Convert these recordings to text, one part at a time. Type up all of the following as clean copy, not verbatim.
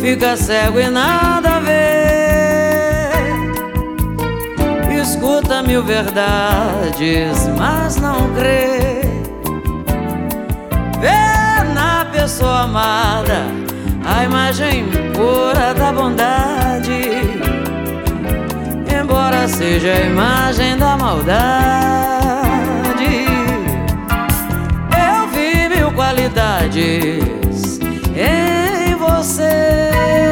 fica cego e nada vê. Escuta mil verdades, mas não crê. Vê na pessoa amada a imagem pura da bondade, embora seja a imagem da maldade. Eu vi mil qualidades em você,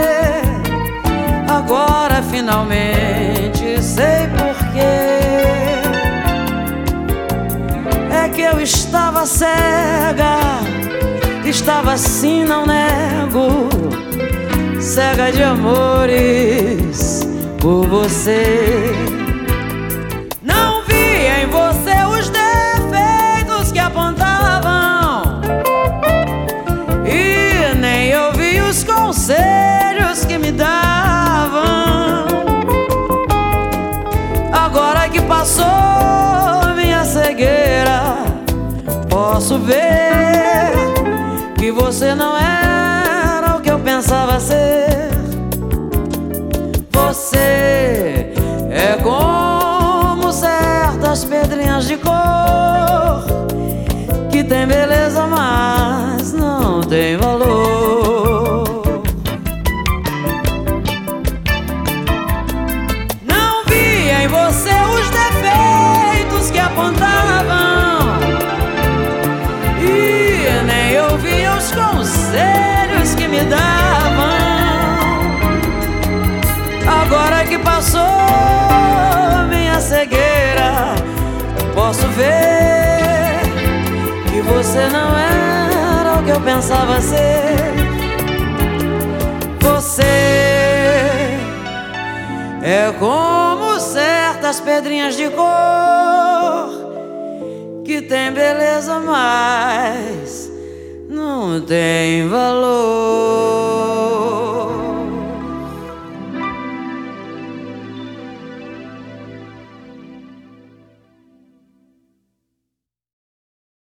agora finalmente sei porquê. É que eu estava cega, estava assim, não nego, cega de amores por você. Não via em você os defeitos que apontavam, e nem ouvi os conselhos que me davam. Agora que passou minha cegueira, posso ver que você não era o que eu pensava ser. Você é como certas pedrinhas de cor, que tem beleza, mas não tem valor. Não via em você os defeitos que apontavam, e nem ouvia os conselhos que me davam. Agora que passou minha cegueira, posso ver que você não era o que eu pensava ser. Você é como certas pedrinhas de cor, que tem beleza, mas não tem valor.